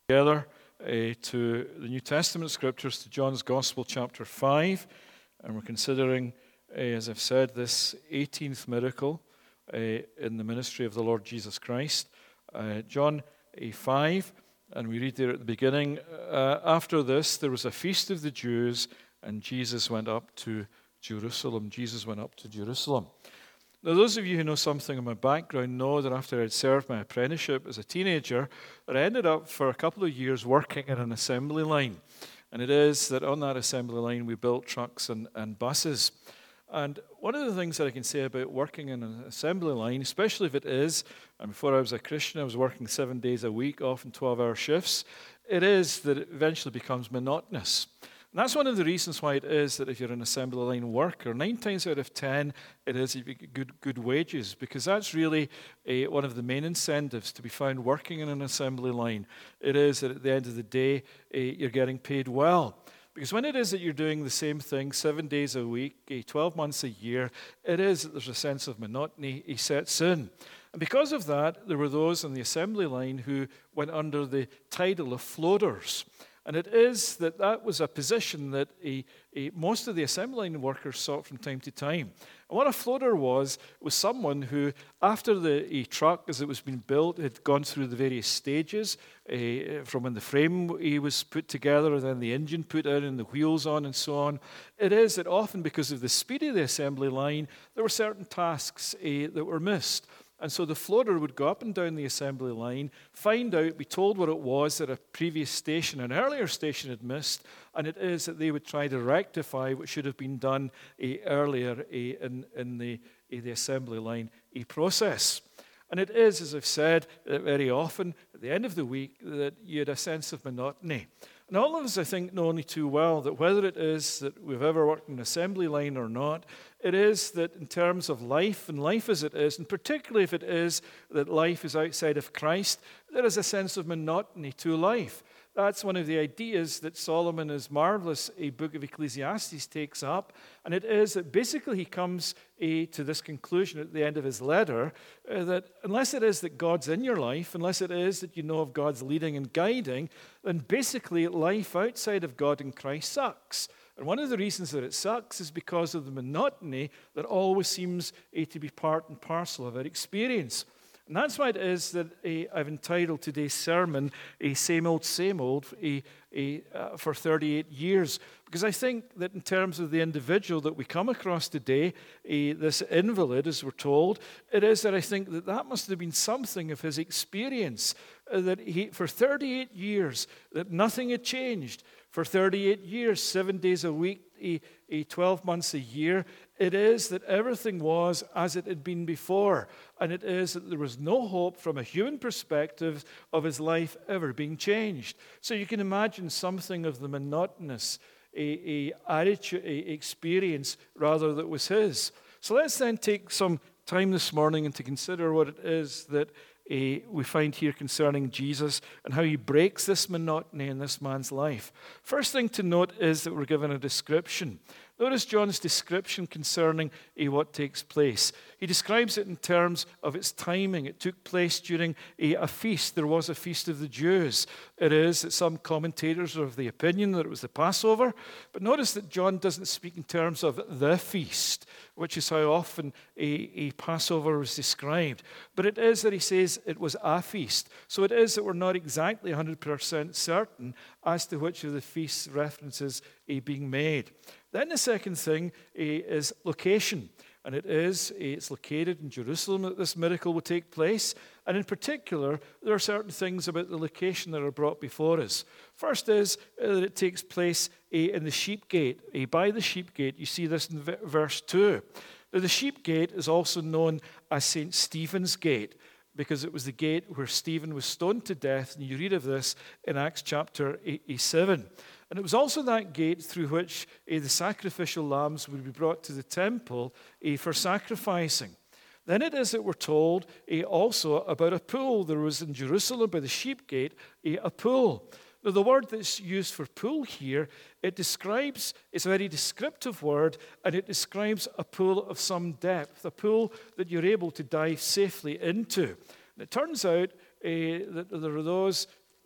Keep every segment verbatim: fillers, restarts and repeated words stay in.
Together uh, to the New Testament scriptures, to John's Gospel, chapter five, and we're considering, uh, as I've said, this eighteenth miracle uh, in the ministry of the Lord Jesus Christ. Uh, John uh, five, and we read there at the beginning, uh, after this there was a feast of the Jews, and Jesus went up to Jerusalem. Jesus went up to Jerusalem. Now, those of you who know something of my background know that after I'd served my apprenticeship as a teenager, that I ended up for a couple of years working in an assembly line. And it is that on that assembly line we built trucks and, and buses. And one of the things that I can say about working in an assembly line, especially if it is, and before I was a Christian I was working seven days a week, often twelve-hour shifts, it is that it eventually becomes monotonous. And that's one of the reasons why it is that if you're an assembly line worker, nine times out of ten, it is you get good, good wages, because that's really a, one of the main incentives to be found working in an assembly line. It is that at the end of the day, a, you're getting paid well. Because when it is that you're doing the same thing seven days a week, a, twelve months a year, it is that there's a sense of monotony he sets in. And because of that, there were those on the assembly line who went under the title of floaters. And it is that that was a position that a, a, most of the assembly line workers sought from time to time. And what a floater was, was someone who, after the a truck, as it was being built, had gone through the various stages, uh, from when the frame was put together, then the engine put out and the wheels on and so on. It is that often, because of the speed of the assembly line, there were certain tasks uh, that were missed. And so the floater would go up and down the assembly line, find out, be told what it was that a previous station, an earlier station had missed, and it is that they would try to rectify what should have been done uh, earlier uh, in, in the, uh, the assembly line uh, process. And it is, as I've said, uh, very often at the end of the week that you had a sense of monotony. And all of us, I think, know only too well that whether it is that we've ever worked in an assembly line or not, it is that in terms of life, and life as it is, and particularly if it is that life is outside of Christ, there is a sense of monotony to life. That's one of the ideas that Solomon, his marvelous a book of Ecclesiastes, takes up. And it is that basically he comes a, to this conclusion at the end of his letter, uh, that unless it is that God's in your life, unless it is that you know of God's leading and guiding, then basically life outside of God in Christ sucks. And one of the reasons that it sucks is because of the monotony that always seems uh, to be part and parcel of our experience. And that's why it is that uh, I've entitled today's sermon, a Same Old, Same Old, a, a, uh, for thirty-eight years. Because I think that in terms of the individual that we come across today, uh, this invalid, as we're told, it is that I think that that must have been something of his experience, uh, that he, for thirty-eight years, that nothing had changed. For thirty-eight years, seven days a week, a, a twelve months a year, it is that everything was as it had been before. And it is that there was no hope from a human perspective of his life ever being changed. So you can imagine something of the monotonous a, a attitude, a experience, rather, that was his. So let's then take some time this morning and to consider what it is that Uh, we find here concerning Jesus and how he breaks this monotony in this man's life. First thing to note is that we're given a description. Notice John's description concerning uh, what takes place. He describes it in terms of its timing. It took place during a, a feast. There was a feast of the Jews. It is that some commentators are of the opinion that it was the Passover. But notice that John doesn't speak in terms of the feast, which is how often a, a Passover was described. But it is that he says it was a feast. So it is that we're not exactly one hundred percent certain as to which of the feast references are being made. Then the second thing uh, is location. And it is, uh, it's located in Jerusalem that this miracle will take place. And in particular, there are certain things about the location that are brought before us. First is uh, that it takes place uh, in the sheep gate, uh, by the sheep gate. You see this in v- verse two. Now, the sheep gate is also known as Saint Stephen's gate, because it was the gate where Stephen was stoned to death. And you read of this in Acts chapter seven. And it was also that gate through which uh, the sacrificial lambs would be brought to the temple uh, for sacrificing. Then it is that we're told uh, also about a pool. There was in Jerusalem by the sheep gate uh, a pool. Now, the word that's used for pool here, it describes, it's a very descriptive word, and it describes a pool of some depth, a pool that you're able to dive safely into. And it turns out uh, that there are those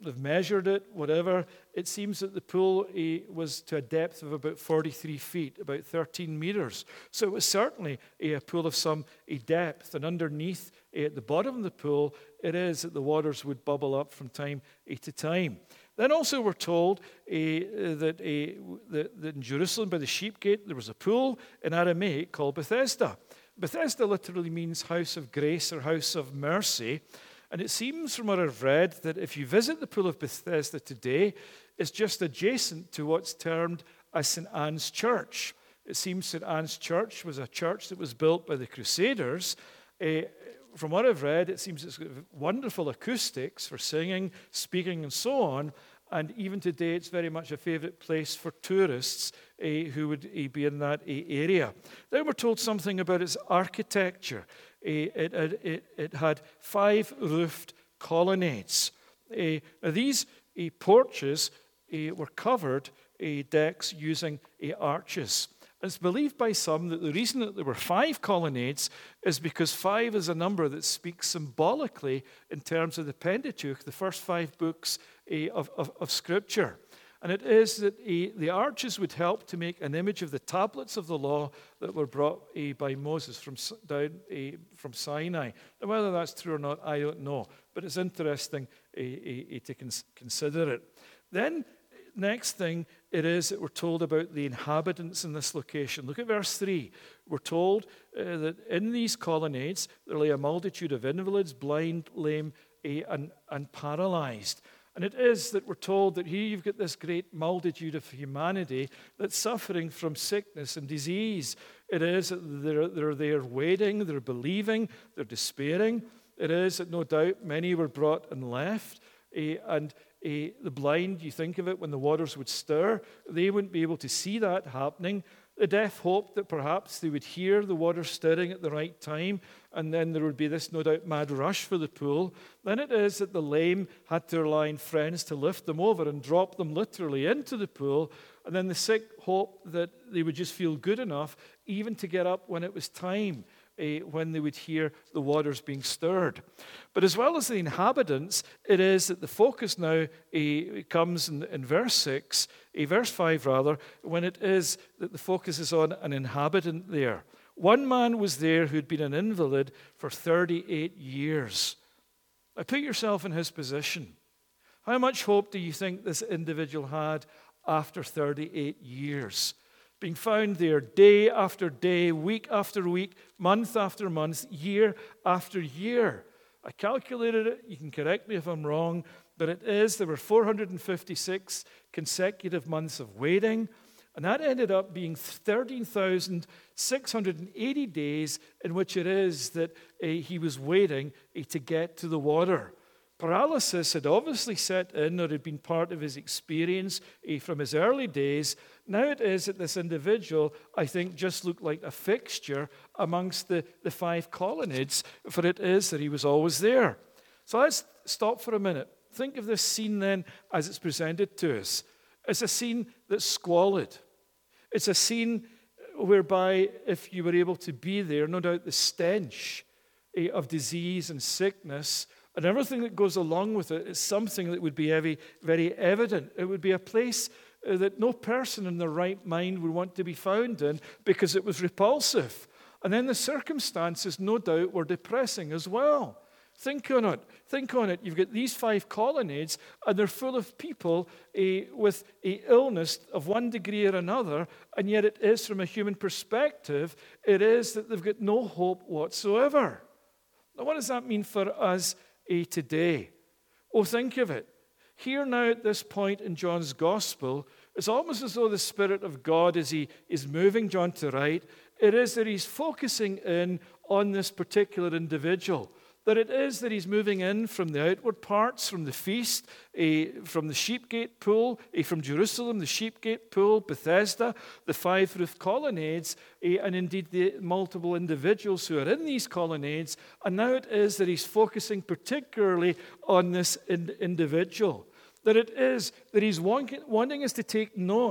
they've measured it, whatever. It seems that the pool eh, was to a depth of about forty-three feet, about thirteen meters. So it was certainly eh, a pool of some eh, depth. And underneath, eh, at the bottom of the pool, it is that the waters would bubble up from time eh, to time. Then also we're told uh, that, uh, that, that in Jerusalem by the sheep gate there was a pool in Aramaic called Bethesda. Bethesda literally means house of grace or house of mercy. And it seems from what I've read that if you visit the pool of Bethesda today, it's just adjacent to what's termed as Saint Anne's Church. It seems Saint Anne's Church was a church that was built by the Crusaders. Uh, From what I've read, it seems it's got wonderful acoustics for singing, speaking, and so on. And even today, it's very much a favorite place for tourists uh, who would uh, be in that uh, area. Then we're told something about its architecture. Uh, it, it, it had five roofed colonnades. Uh, now these uh, porches uh, were covered uh, decks using uh, arches. It's believed by some that the reason that there were five colonnades is because five is a number that speaks symbolically in terms of the Pentateuch, the first five books uh, of, of, of Scripture. And it is that uh, the arches would help to make an image of the tablets of the law that were brought uh, by Moses from, down uh, from Sinai. Now, whether that's true or not, I don't know. But it's interesting uh, uh, to cons- consider it. Then, next thing it is that we're told about the inhabitants in this location. Look at verse three. We're told uh, that in these colonnades there lay a multitude of invalids, blind, lame, uh, and, and paralyzed. And it is that we're told that here you've got this great multitude of humanity that's suffering from sickness and disease. It is that they're, they're there waiting, they're believing, they're despairing. It is that no doubt many were brought and left, uh, and Uh, the blind, you think of it, when the waters would stir, they wouldn't be able to see that happening. The deaf hoped that perhaps they would hear the water stirring at the right time, and then there would be this, no doubt, mad rush for the pool. Then it is that the lame had to rely on friends to lift them over and drop them literally into the pool, and then the sick hoped that they would just feel good enough even to get up when it was time. Uh, when they would hear the waters being stirred. But as well as the inhabitants, it is that the focus now uh, comes in, in verse six, uh, verse five rather, when it is that the focus is on an inhabitant there. One man was there who'd been an invalid for thirty-eight years. Now put yourself in his position. How much hope do you think this individual had after thirty-eight years? Being found there day after day, week after week, month after month, year after year. I calculated it, you can correct me if I'm wrong, but it is, there were four hundred fifty-six consecutive months of waiting, and that ended up being thirteen thousand six hundred eighty days in which it is that uh, he was waiting uh, to get to the water. Paralysis had obviously set in or had been part of his experience uh, from his early days. Now it is that this individual, I think, just looked like a fixture amongst the, the five colonnades, for it is that he was always there. So let's stop for a minute. Think of this scene then as it's presented to us. It's a scene that's squalid. It's a scene whereby if you were able to be there, no doubt the stench uh, of disease and sickness and everything that goes along with it is something that would be very, very evident. It would be a place uh, that no person in their right mind would want to be found in because it was repulsive. And then the circumstances, no doubt, were depressing as well. Think on it. Think on it. You've got these five colonnades, and they're full of people uh, with a illness of one degree or another, and yet it is, from a human perspective, it is that they've got no hope whatsoever. Now, what does that mean for us uh, today? Oh, think of it. Here now at this point in John's Gospel, it's almost as though the Spirit of God, as he is moving John to write, it is that he's focusing in on this particular individual. That it is that he's moving in from the outward parts, from the feast, uh, from the sheepgate pool, uh, from Jerusalem, the sheepgate pool, Bethesda, the five-roof colonnades, uh, and indeed the multiple individuals who are in these colonnades. And now it is that he's focusing particularly on this in- individual. That it is that he's wanting, wanting us to take note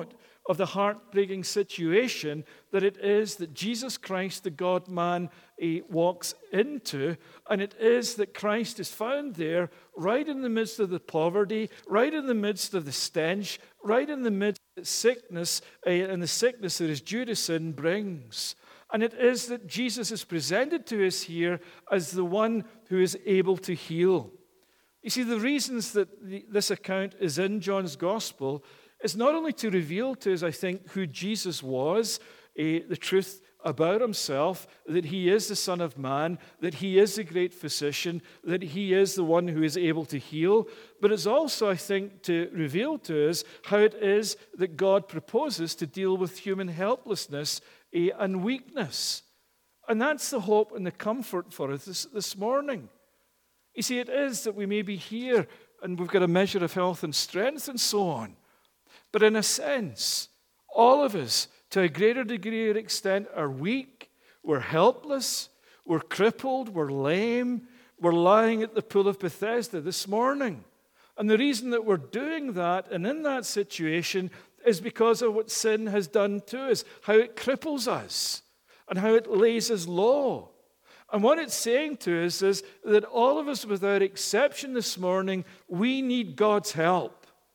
of the heartbreaking situation that it is that Jesus Christ, the God-man, he walks into, and it is that Christ is found there right in the midst of the poverty, right in the midst of the stench, right in the midst of sickness, uh, and the sickness that is due to sin brings. And it is that Jesus is presented to us here as the one who is able to heal. You see, the reasons that the, this account is in John's Gospel is not only to reveal to us, I think, who Jesus was, uh, the truth about himself, that he is the Son of Man, that he is the great physician, that he is the one who is able to heal, but it's also, I think, to reveal to us how it is that God proposes to deal with human helplessness uh, and weakness. And that's the hope and the comfort for us this, this morning. You see, it is that we may be here and we've got a measure of health and strength and so on. But in a sense, all of us, to a greater degree or extent, are weak, we're helpless, we're crippled, we're lame, we're lying at the pool of Bethesda this morning. And the reason that we're doing that and in that situation is because of what sin has done to us, how it cripples us, and how it lays us low. And what it's saying to us is that all of us, without exception this morning, we need God's help.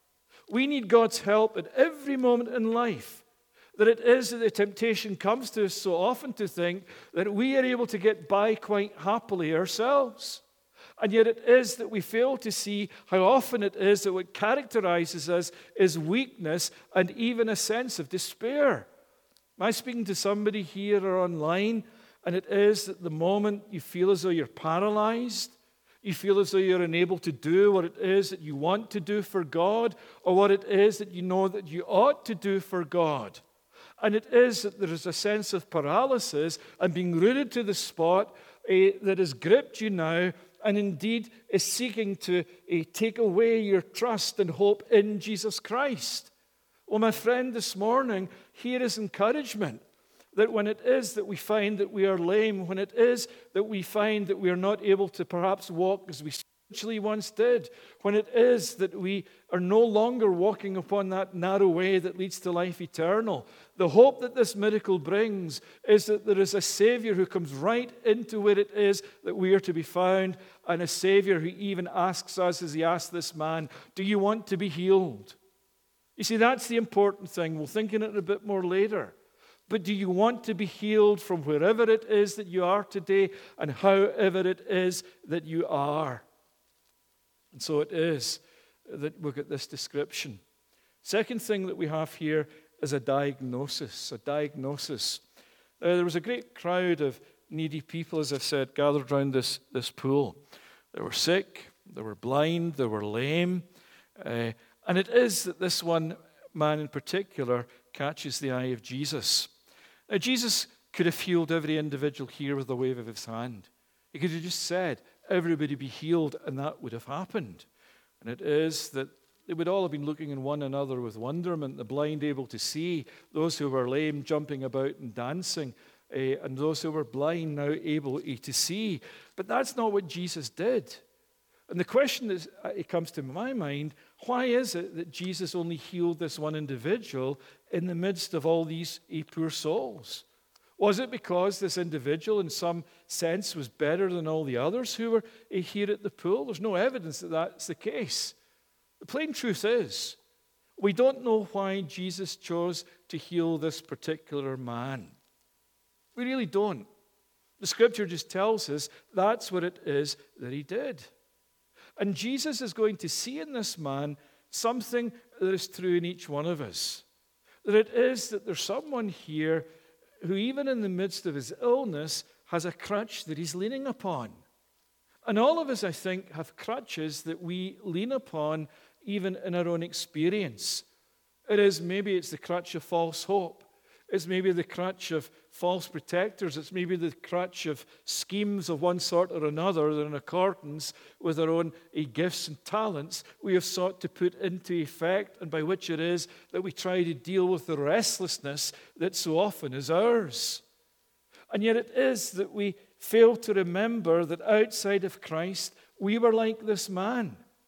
We need God's help at every moment in life. That it is that the temptation comes to us so often to think that we are able to get by quite happily ourselves. And yet it is that we fail to see how often it is that what characterizes us is weakness and even a sense of despair. Am I speaking to somebody here or online? And it is that the moment you feel as though you're paralyzed, you feel as though you're unable to do what it is that you want to do for God, or what it is that you know that you ought to do for God. And it is that there is a sense of paralysis and being rooted to the spot uh, that has gripped you now, and indeed is seeking to uh, take away your trust and hope in Jesus Christ. Well, my friend, this morning, here is encouragement. That when it is that we find that we are lame, when it is that we find that we are not able to perhaps walk as we spiritually once did, when it is that we are no longer walking upon that narrow way that leads to life eternal, the hope that this miracle brings is that there is a Savior who comes right into where it is that we are to be found, and a Savior who even asks us, as he asked this man, do you want to be healed? You see, that's the important thing. We'll think on it a bit more later. But do you want to be healed from wherever it is that you are today and however it is that you are? And so it is that we get this description. Second thing that we have here is a diagnosis. A diagnosis. Uh, there was a great crowd of needy people, as I've said, gathered around this, this pool. They were sick, they were blind, they were lame. Uh, and it is that this one man in particular catches the eye of Jesus. Now, Jesus could have healed every individual here with a wave of his hand. He could have just said, everybody be healed, and that would have happened. And it is that they would all have been looking at one another with wonderment, the blind able to see, those who were lame jumping about and dancing, uh, and those who were blind now able to see. But that's not what Jesus did. And the question that it comes to my mind, why is it that Jesus only healed this one individual in the midst of all these poor souls? Was it because this individual in some sense was better than all the others who were here at the pool? There's no evidence that that's the case. The plain truth is, we don't know why Jesus chose to heal this particular man. We really don't. The scripture just tells us that's what it is that he did. And Jesus is going to see in this man something that is true in each one of us. That it is that there's someone here who, even in the midst of his illness, has a crutch that he's leaning upon. And all of us, I think, have crutches that we lean upon even in our own experience. It is, maybe it's the crutch of false hope. It's maybe the crutch of false protectors. It's maybe the crutch of schemes of one sort or another that in accordance with our own uh, gifts and talents we have sought to put into effect, and by which it is that we try to deal with the restlessness that so often is ours. And yet it is that we fail to remember that outside of Christ we were like this man.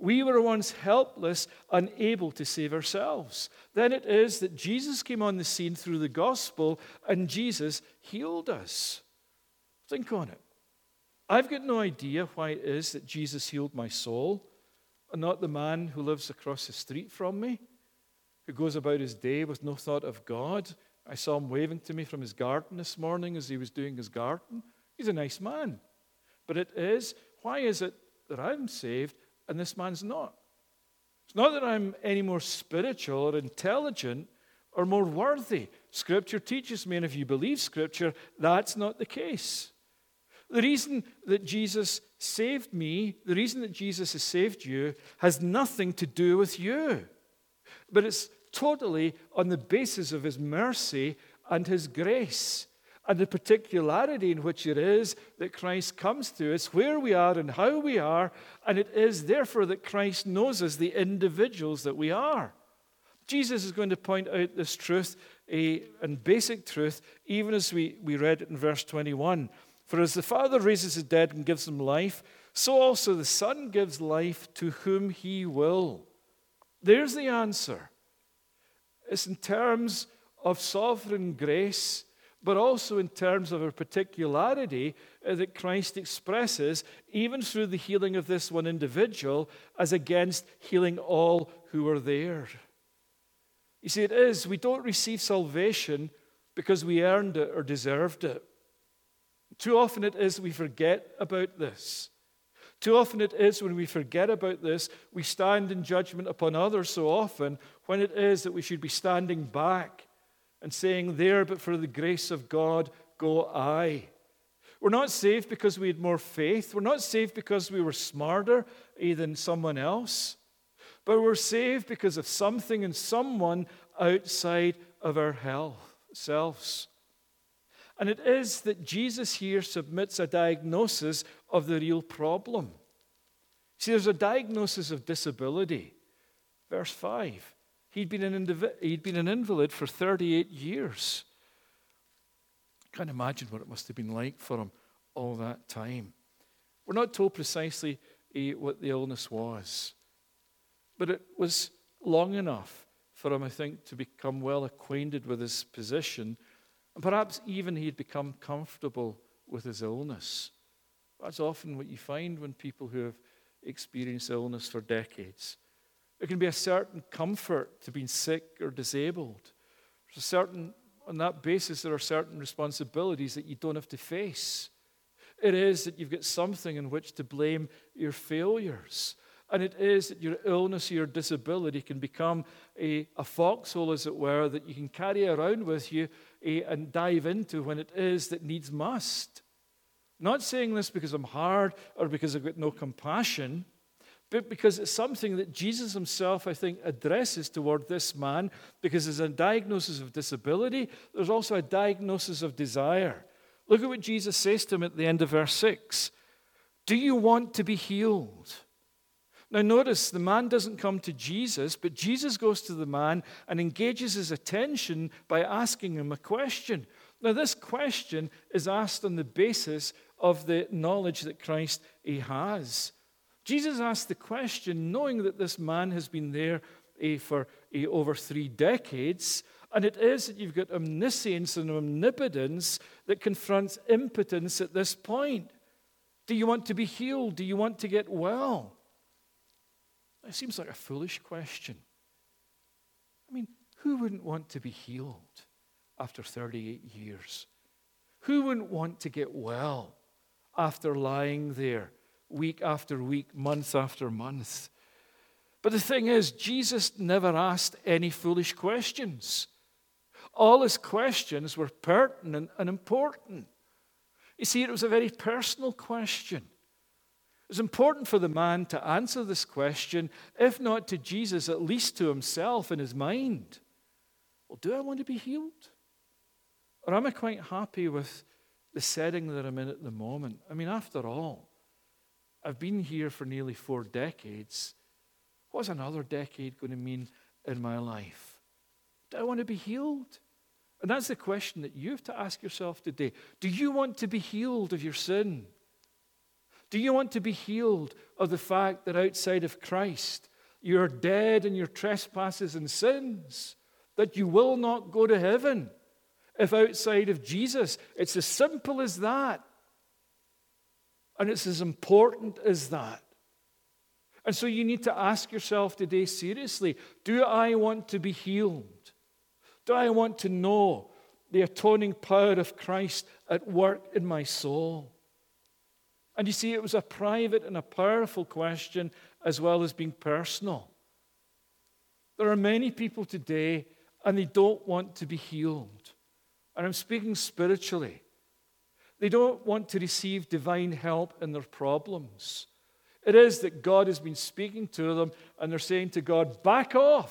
We were once helpless, unable to save ourselves. Then it is that Jesus came on the scene through the gospel, and Jesus healed us. Think on it. I've got no idea why it is that Jesus healed my soul, and not the man who lives across the street from me, who goes about his day with no thought of God. I saw him waving to me from his garden this morning as he was doing his garden. He's a nice man. But it is, why is it that I'm saved and this man's not? It's not that I'm any more spiritual or intelligent or more worthy. Scripture teaches me, and if you believe Scripture, that's not the case. The reason that Jesus saved me, the reason that Jesus has saved you, has nothing to do with you. But it's totally on the basis of his mercy and his grace and the particularity in which it is that Christ comes to us, where we are and how we are, and it is therefore that Christ knows us, the individuals that we are. Jesus is going to point out this truth, a, and basic truth, even as we, we read it in verse twenty-one. For as the Father raises the dead and gives them life, so also the Son gives life to whom he will. There's the answer. It's in terms of sovereign grace, but also in terms of a particularity that Christ expresses, even through the healing of this one individual, as against healing all who are there. You see, it is, we don't receive salvation because we earned it or deserved it. Too often it is we forget about this. Too often it is when we forget about this, we stand in judgment upon others so often, when it is that we should be standing back and saying, there, but for the grace of God, go I. We're not saved because we had more faith. We're not saved because we were smarter than someone else. But we're saved because of something and someone outside of our health, selves. And it is that Jesus here submits a diagnosis of the real problem. See, there's a diagnosis of disability. Verse five. He'd been an, indiv- he'd been an invalid for thirty-eight years. I can't imagine what it must have been like for him all that time. We're not told precisely eh, what the illness was. But it was long enough for him, I think, to become well acquainted with his position. And perhaps even he'd become comfortable with his illness. That's often what you find when people who have experienced illness for decades. There can be a certain comfort to being sick or disabled. There's a certain, on that basis, there are certain responsibilities that you don't have to face. It is that you've got something in which to blame your failures. And it is that your illness or your disability can become a, a foxhole, as it were, that you can carry around with you a, and dive into when it is that needs must. Not saying this because I'm hard or because I've got no compassion, but because it's something that Jesus himself, I think, addresses toward this man, because there's a diagnosis of disability, there's also a diagnosis of desire. Look at what Jesus says to him at the end of verse six. Do you want to be healed? Now notice, the man doesn't come to Jesus, but Jesus goes to the man and engages his attention by asking him a question. Now this question is asked on the basis of the knowledge that Christ he has. Jesus asked the question knowing that this man has been there eh, for eh, over three decades, and it is that you've got omniscience and omnipotence that confronts impotence at this point. Do you want to be healed? Do you want to get well? It seems like a foolish question. I mean, who wouldn't want to be healed after thirty-eight years? Who wouldn't want to get well after lying there week after week, month after month? But the thing is, Jesus never asked any foolish questions. All his questions were pertinent and important. You see, it was a very personal question. It was important for the man to answer this question, if not to Jesus, at least to himself in his mind. Well, do I want to be healed? Or am I quite happy with the setting that I'm in at the moment? I mean, after all, I've been here for nearly four decades. What's another decade going to mean in my life? Do I want to be healed? And that's the question that you have to ask yourself today. Do you want to be healed of your sin? Do you want to be healed of the fact that outside of Christ, you are dead in your trespasses and sins, that you will not go to heaven if outside of Jesus? It's as simple as that. And it's as important as that. And so you need to ask yourself today seriously, do I want to be healed? Do I want to know the atoning power of Christ at work in my soul? And you see, it was a private and a powerful question as well as being personal. There are many people today and they don't want to be healed. And I'm speaking spiritually. They don't want to receive divine help in their problems. It is that God has been speaking to them and they're saying to God, back off.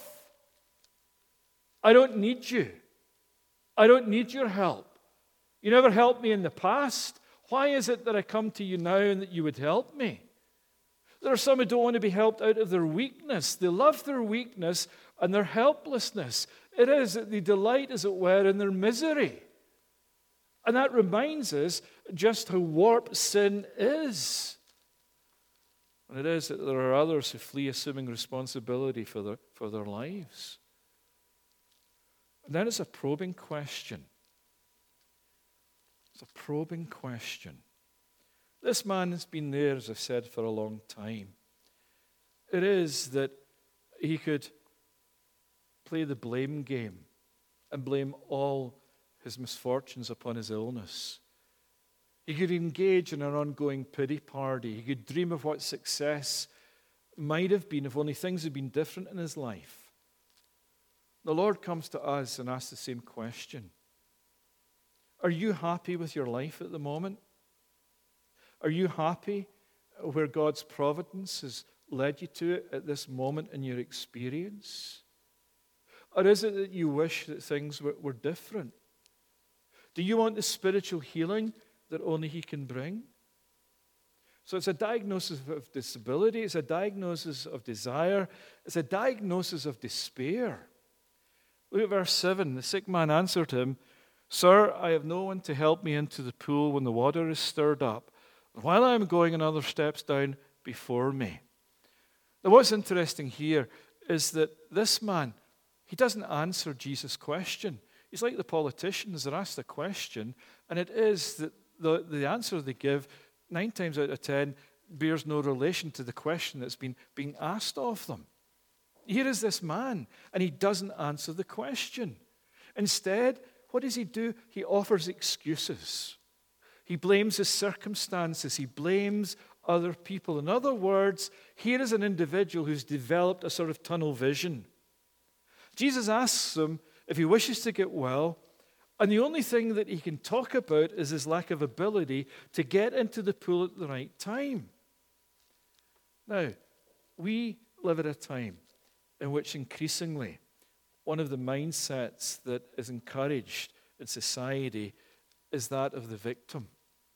I don't need you. I don't need your help. You never helped me in the past. Why is it that I come to you now and that you would help me? There are some who don't want to be helped out of their weakness. They love their weakness and their helplessness. It is that they delight, as it were, in their misery. And that reminds us just how warped sin is. And it is that there are others who flee assuming responsibility for their, for their lives. And then it's a probing question. It's a probing question. This man has been there, as I've said, for a long time. It is that he could play the blame game and blame all his misfortunes upon his illness. He could engage in an ongoing pity party. He could dream of what success might have been if only things had been different in his life. The Lord comes to us and asks the same question. Are you happy with your life at the moment? Are you happy where God's providence has led you to it at this moment in your experience? Or is it that you wish that things were, were different? Do you want the spiritual healing that only He can bring? So it's a diagnosis of disability, it's a diagnosis of desire, it's a diagnosis of despair. Look at verse seven. The sick man answered him, Sir, I have no one to help me into the pool when the water is stirred up, while I am going another steps down before me. Now what's interesting here is that this man, he doesn't answer Jesus' question. He's like the politicians. They're asked a question, and it is that the, the answer they give, nine times out of ten, bears no relation to the question that's been being asked of them. Here is this man, and he doesn't answer the question. Instead, what does he do? He offers excuses. He blames his circumstances. He blames other people. In other words, here is an individual who's developed a sort of tunnel vision. Jesus asks him if he wishes to get well, and the only thing that he can talk about is his lack of ability to get into the pool at the right time. Now, we live at a time in which increasingly one of the mindsets that is encouraged in society is that of the victim.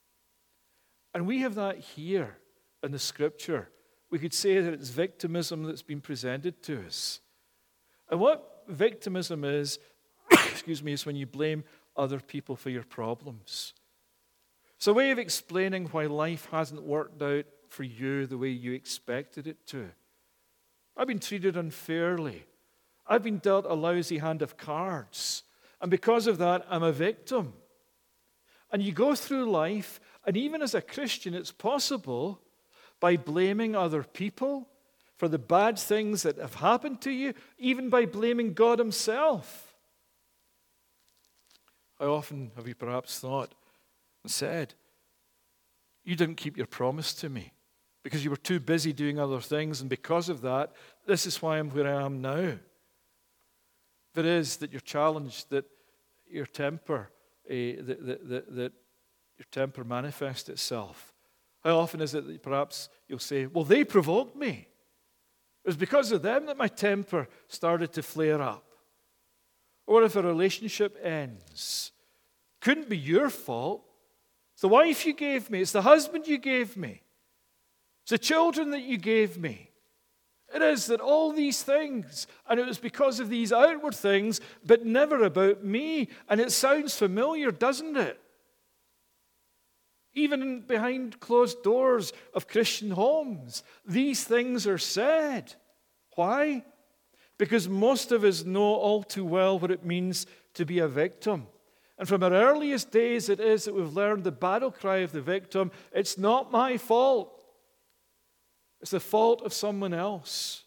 And we have that here in the Scripture. We could say that it's victimism that's been presented to us. And what victimism is, excuse me, is when you blame other people for your problems. It's a way of explaining why life hasn't worked out for you the way you expected it to. I've been treated unfairly. I've been dealt a lousy hand of cards. And because of that, I'm a victim. And you go through life, and even as a Christian, it's possible by blaming other people for the bad things that have happened to you, even by blaming God Himself. How often have you perhaps thought and said, you didn't keep your promise to me because you were too busy doing other things, and because of that, this is why I'm where I am now. If it is that you're challenged, that your temper, uh, that, that, that, that your temper manifests itself, how often is it that perhaps you'll say, well, they provoked me. It was because of them that my temper started to flare up. Or if a relationship ends, couldn't be your fault. It's the wife you gave me. It's the husband you gave me. It's the children that you gave me. It is that all these things, and it was because of these outward things, but never about me. And it sounds familiar, doesn't it? Even behind closed doors of Christian homes, these things are said. Why? Because most of us know all too well what it means to be a victim. And from our earliest days, it is that we've learned the battle cry of the victim. It's not my fault. It's the fault of someone else.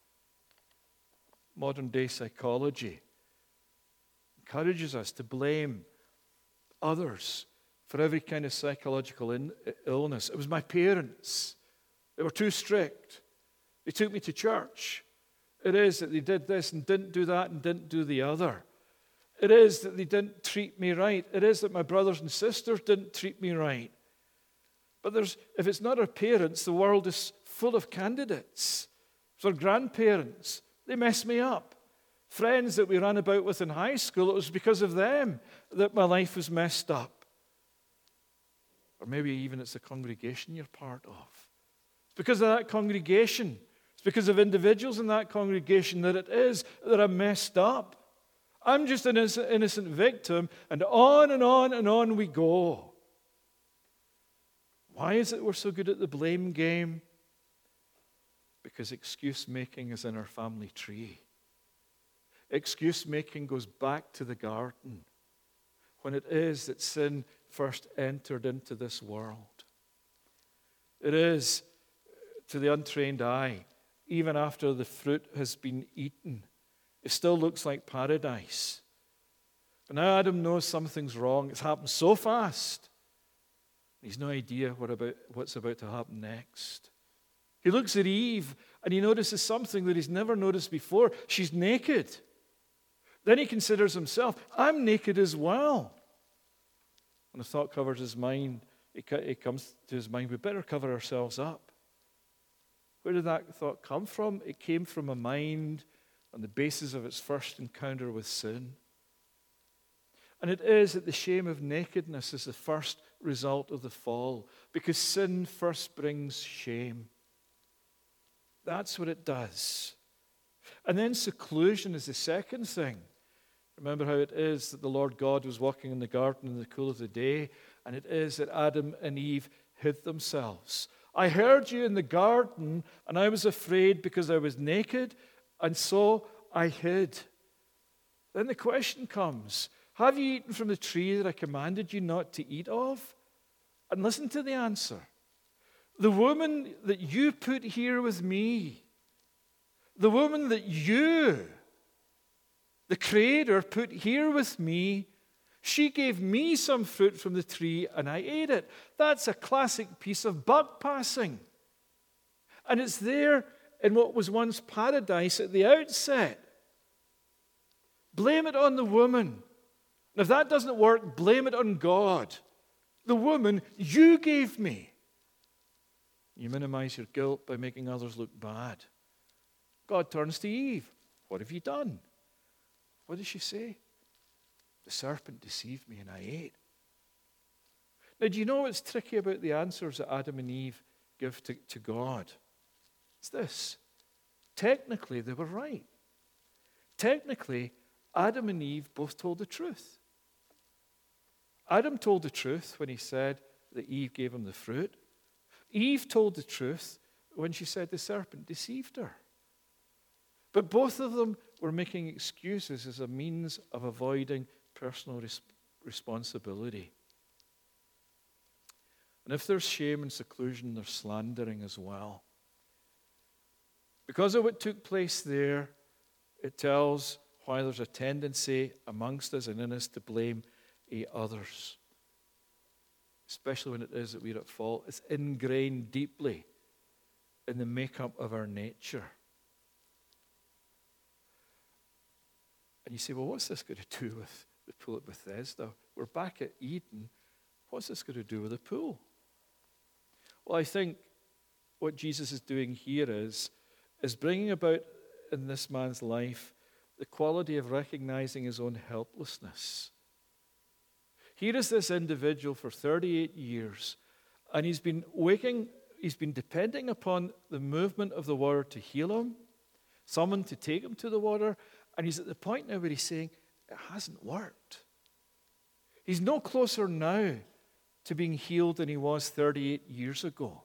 Modern day psychology encourages us to blame others for every kind of psychological in, illness. It was my parents. They were too strict. They took me to church. It is that they did this and didn't do that and didn't do the other. It is that they didn't treat me right. It is that my brothers and sisters didn't treat me right. But there's, if it's not our parents, the world is full of candidates. It's our grandparents. They mess me up. Friends that we ran about with in high school, it was because of them that my life was messed up. Or maybe even it's the congregation you're part of. It's because of that congregation. It's because of individuals in that congregation that it is that I'm messed up. I'm just an innocent victim, and on and on and on we go. Why is it we're so good at the blame game? Because excuse making is in our family tree. Excuse making goes back to the garden when it is that sin first entered into this world. It is, to the untrained eye, even after the fruit has been eaten, it still looks like paradise. But now Adam knows something's wrong. It's happened so fast. He's no idea what about, what's about to happen next. He looks at Eve and he notices something that he's never noticed before. She's naked. Then he considers himself, I'm naked as well. When the thought covers his mind, it comes to his mind, we better cover ourselves up. Where did that thought come from? It came from a mind on the basis of its first encounter with sin. And it is that the shame of nakedness is the first result of the fall, because sin first brings shame. That's what it does. And then seclusion is the second thing. Remember how it is that the Lord God was walking in the garden in the cool of the day, and it is that Adam and Eve hid themselves. I heard you in the garden, and I was afraid because I was naked, and so I hid. Then the question comes, have you eaten from the tree that I commanded you not to eat of? And listen to the answer. The woman that you put here with me, the woman that you, the Creator, put here with me, she gave me some fruit from the tree and I ate it. That's a classic piece of buck passing. And it's there in what was once paradise at the outset. Blame it on the woman. And if that doesn't work, blame it on God. The woman you gave me. You minimize your guilt by making others look bad. God turns to Eve. What have you done? What does she say? The serpent deceived me and I ate. Now, do you know what's tricky about the answers that Adam and Eve give to, to God? It's this. Technically, they were right. Technically, Adam and Eve both told the truth. Adam told the truth when he said that Eve gave him the fruit. Eve told the truth when she said the serpent deceived her. But both of them were making excuses as a means of avoiding personal res- responsibility. And if there's shame and seclusion, there's slandering as well. Because of what took place there, it tells why there's a tendency amongst us and in us to blame others. Especially when it is that we're at fault. It's ingrained deeply in the makeup of our nature. And you say, well, what's this got to do with the pool at Bethesda? We're back at Eden. What's this got to do with the pool? Well, I think what Jesus is doing here is, is bringing about in this man's life the quality of recognizing his own helplessness. Here is this individual for thirty-eight years, and he's been waking, he's been depending upon the movement of the water to heal him, someone to take him to the water, and he's at the point now where he's saying, it hasn't worked. He's no closer now to being healed than he was thirty-eight years ago.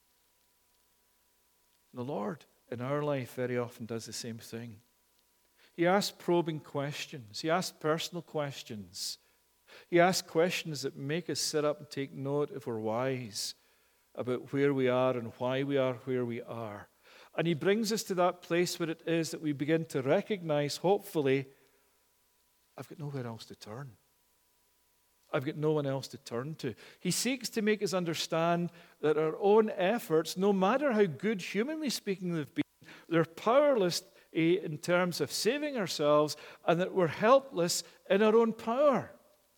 The Lord in our life very often does the same thing. He asks probing questions. He asks personal questions. He asks questions that make us sit up and take note, if we're wise, about where we are and why we are where we are. And he brings us to that place where it is that we begin to recognize, hopefully, I've got nowhere else to turn. I've got no one else to turn to. He seeks to make us understand that our own efforts, no matter how good humanly speaking they've been, they're powerless in terms of saving ourselves, and that we're helpless in our own power.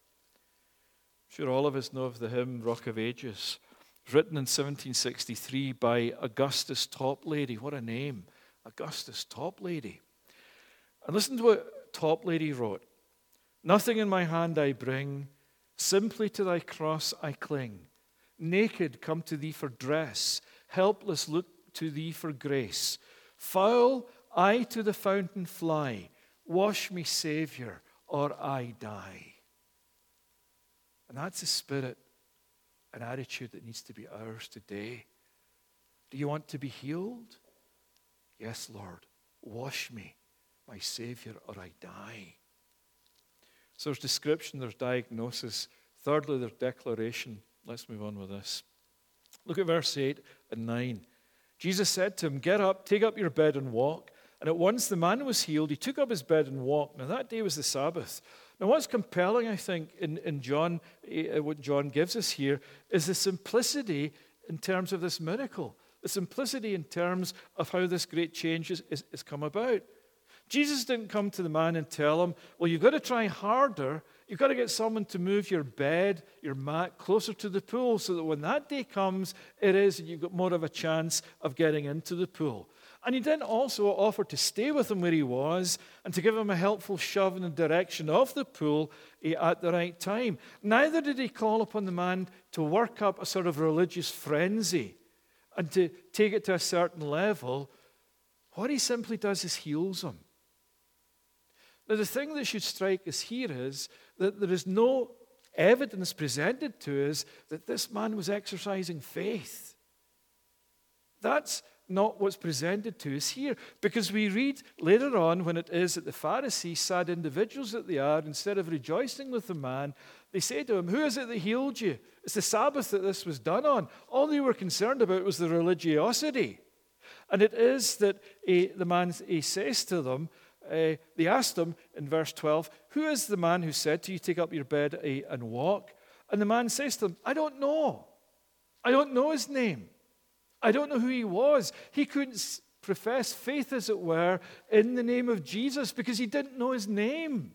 I'm sure all of us know of the hymn Rock of Ages. It was written in seventeen sixty-three by Augustus Toplady. What a name, Augustus Toplady. And listen to what Toplady wrote. Nothing in my hand I bring, simply to thy cross I cling. Naked come to thee for dress, helpless look to thee for grace. Foul I to the fountain fly, wash me, Savior, or I die. And that's the spirit and attitude that needs to be ours today. Do you want to be healed? Yes, Lord. Wash me, my Savior, or I die. So there's description, there's diagnosis. Thirdly, there's declaration. Let's move on with this. Look at verse eight and nine. Jesus said to him, get up, take up your bed and walk. And at once the man was healed. He took up his bed and walked. Now that day was the Sabbath. Now what's compelling, I think, in, in John, uh, what John gives us here, is the simplicity in terms of this miracle. The simplicity in terms of how this great change is, is, is come about. Jesus didn't come to the man and tell him, well, you've got to try harder. You've got to get someone to move your bed, your mat, closer to the pool so that when that day comes, it is that you've got more of a chance of getting into the pool. And he didn't also offer to stay with him where he was and to give him a helpful shove in the direction of the pool at the right time. Neither did he call upon the man to work up a sort of religious frenzy and to take it to a certain level. What he simply does is heals him. Now, the thing that should strike us here is that there is no evidence presented to us that this man was exercising faith. That's not what's presented to us here, because we read later on when it is that the Pharisees, sad individuals that they are, instead of rejoicing with the man, they say to him, who is it that healed you? It's the Sabbath that this was done on. All they were concerned about was the religiosity. And it is that uh, the man he says to them, uh, they asked him in verse twelve, who is the man who said to you, take up your bed uh, and walk? And the man says to them, I don't know. I don't know his name. I don't know who he was. He couldn't profess faith, as it were, in the name of Jesus because he didn't know his name.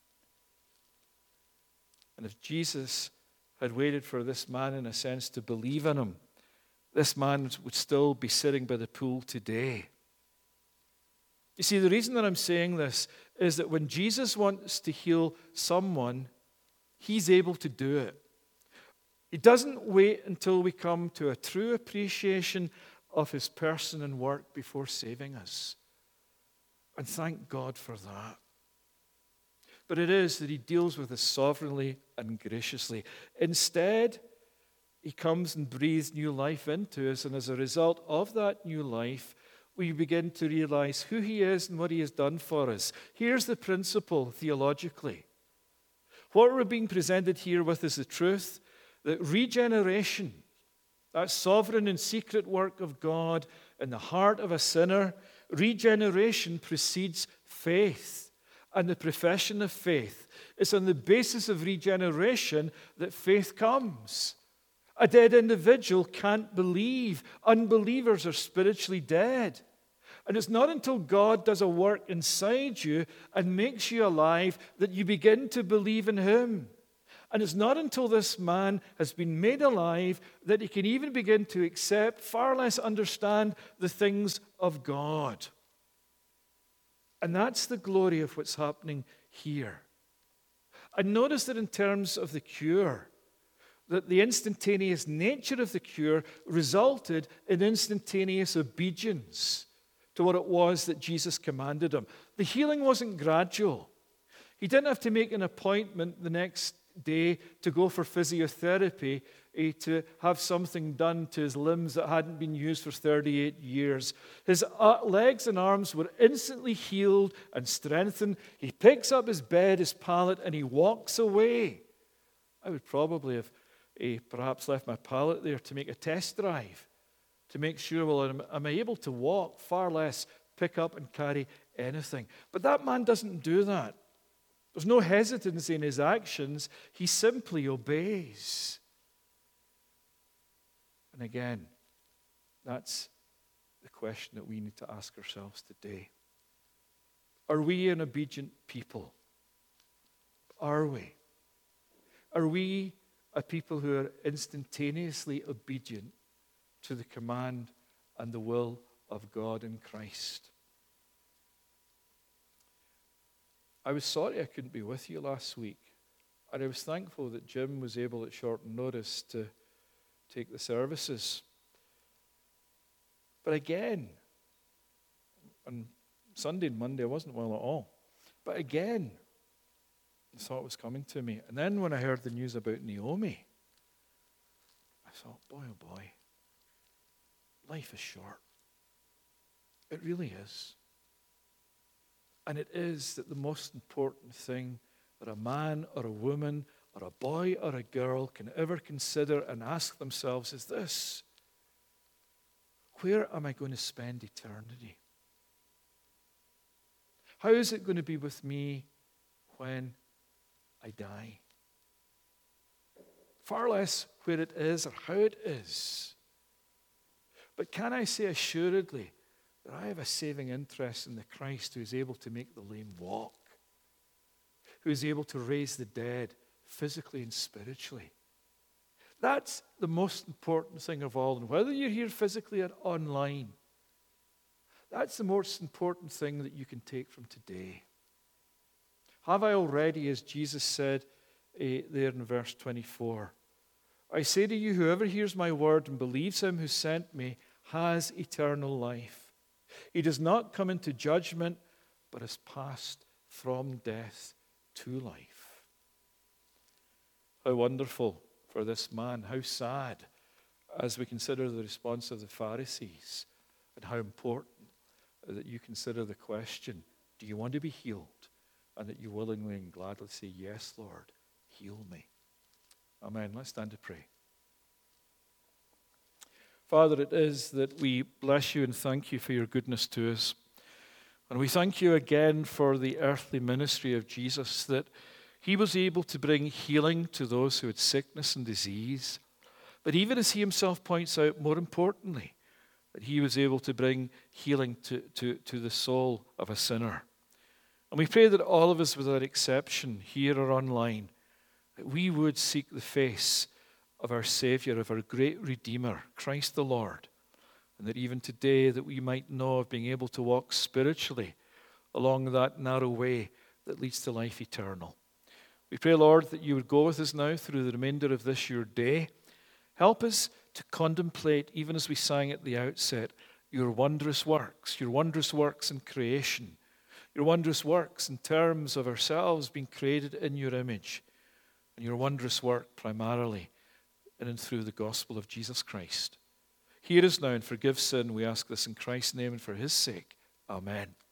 And if Jesus had waited for this man, in a sense, to believe in him, this man would still be sitting by the pool today. You see, the reason that I'm saying this is that when Jesus wants to heal someone, he's able to do it. He doesn't wait until we come to a true appreciation of his person and work before saving us. And thank God for that. But it is that he deals with us sovereignly and graciously. Instead, he comes and breathes new life into us, and as a result of that new life, we begin to realize who he is and what he has done for us. Here's the principle theologically. What we're being presented here with is the truth that regeneration, that sovereign and secret work of God in the heart of a sinner, regeneration precedes faith and the profession of faith. It's on the basis of regeneration that faith comes. A dead individual can't believe. Unbelievers are spiritually dead. And it's not until God does a work inside you and makes you alive that you begin to believe in him. And it's not until this man has been made alive that he can even begin to accept, far less understand, the things of God. And that's the glory of what's happening here. And notice that in terms of the cure, that the instantaneous nature of the cure resulted in instantaneous obedience to what it was that Jesus commanded him. The healing wasn't gradual. He didn't have to make an appointment the next day to go for physiotherapy eh, to have something done to his limbs that hadn't been used for thirty-eight years. His uh, legs and arms were instantly healed and strengthened. He picks up his bed, his pallet, and he walks away. I would probably have eh, perhaps left my pallet there to make a test drive, to make sure, well, am, am I able to walk, far less pick up and carry anything. But that man doesn't do that. There's no hesitancy in his actions. He simply obeys. And again, that's the question that we need to ask ourselves today. Are we an obedient people? Are we? Are we a people who are instantaneously obedient to the command and the will of God in Christ? I was sorry I couldn't be with you last week, and I was thankful that Jim was able at short notice to take the services. But again, on Sunday and Monday I wasn't well at all. But again, the thought was coming to me. And then when I heard the news about Naomi, I thought, boy, oh boy, life is short. It really is. And it is that the most important thing that a man or a woman or a boy or a girl can ever consider and ask themselves is this: where am I going to spend eternity? How is it going to be with me when I die? Far less where it is or how it is. But can I say assuredly that I have a saving interest in the Christ who is able to make the lame walk, who is able to raise the dead physically and spiritually? That's the most important thing of all. And whether you're here physically or online, that's the most important thing that you can take from today. Have I already, as Jesus said uh, there in verse twenty-four, I say to you, whoever hears my word and believes him who sent me has eternal life. He does not come into judgment, but has passed from death to life. How wonderful for this man. How sad as we consider the response of the Pharisees, and how important that you consider the question, do you want to be healed? And that you willingly and gladly say, yes, Lord, heal me. Amen. Let's stand to pray. Father, it is that we bless you and thank you for your goodness to us. And we thank you again for the earthly ministry of Jesus, that he was able to bring healing to those who had sickness and disease. But even as he himself points out, more importantly, that he was able to bring healing to, to, to the soul of a sinner. And we pray that all of us, without exception, here or online, that we would seek the face of our Savior, of our great Redeemer, Christ the Lord, and that even today that we might know of being able to walk spiritually along that narrow way that leads to life eternal. We pray, Lord, that you would go with us now through the remainder of this your day. Help us to contemplate, even as we sang at the outset, your wondrous works, your wondrous works in creation, your wondrous works in terms of ourselves being created in your image, and your wondrous work primarily in and through the gospel of Jesus Christ. Hear us now and forgive sin. We ask this in Christ's name and for his sake. Amen.